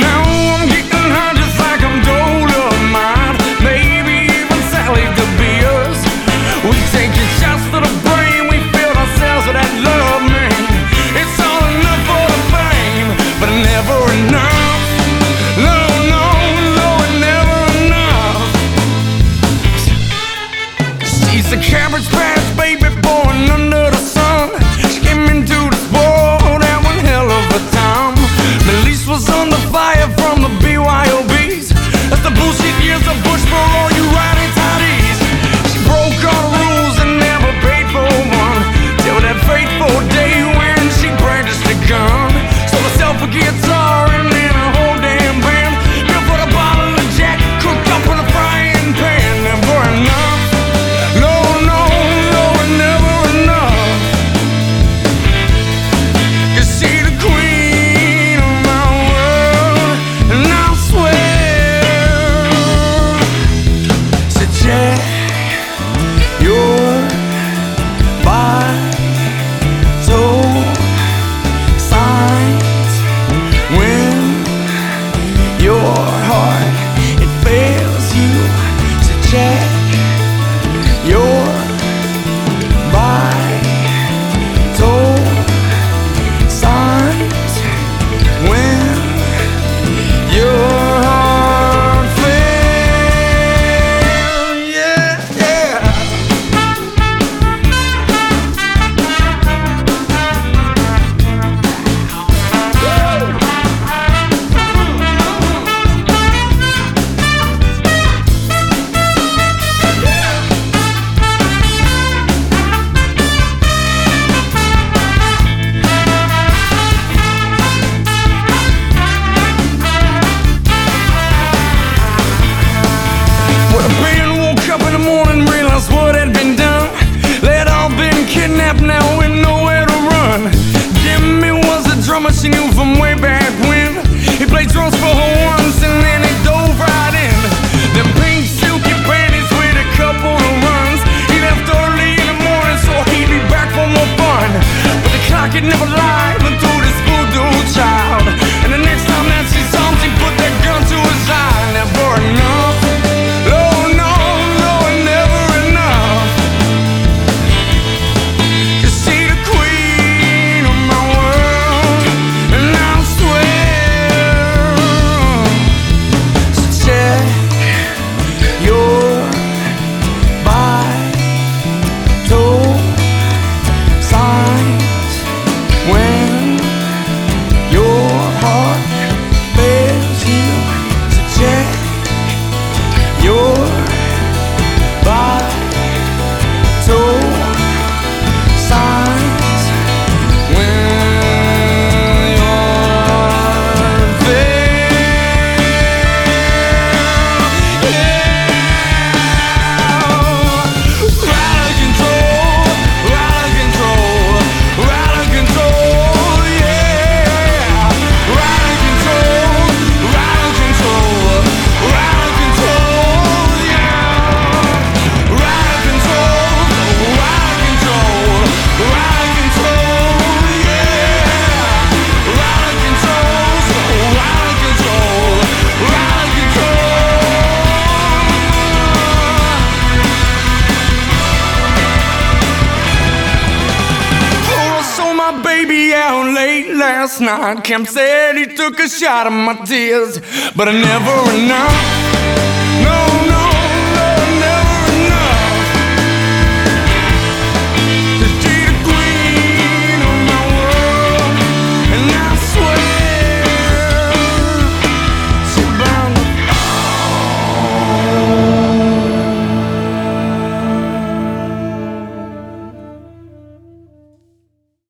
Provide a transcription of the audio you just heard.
Now I'm getting high just like I'm Dolomite. Maybe even Sally the Beers. We taking shots to the brain. We filled ourselves with that love, man. It's all enough for the fame, but never enough. No, no, no, never enough. She's a cabbage patch baby born under the sun. She came into this world at one hell of a time. Melise was under fire from the BYOBs. That's the bullshit years of Bush for all you riding toddies. She broke all the rules and never paid for one, till that fateful day when she brandished a gun. Sold herself a guitar and then a whole damn band. Built for the bottle of Jack, cooked up in a frying pan. Never enough. No, no, no, never enough. 'Cause she the queen of my world, and I swear, so check your vital signs when your heart it fails you. So check your vital signs when your heart fails. Yeah, yeah. When a band woke up in the morning, realized what had been done. They'd all been kidnapped, now with nowhere to run. Jimmy was a drummer she knew from way back when. He played drums for her once and then he dove right in. Them pink silky panties with a couple of runs. He left early in the morning so he'd be back for more fun. But the clock had never lied unto this voodoo child. And the next time that she saw him, she put that gun to his eye. Never enough. No, no, no, never enough. 'Cause she the queen of my world, and I swear. So check your vital signs when your heart fails you. So check your vital signs when your heart fails. Yeah. Out of control, out of control, out of control, yeah. Out of control, out of control, out of control, yeah. Out of control, out of control, out of control, yeah. Out of control, so out of control, out of control. Oh, I saw my baby out late last night. Camp said he took a shot of my tears, but never enough. No, no,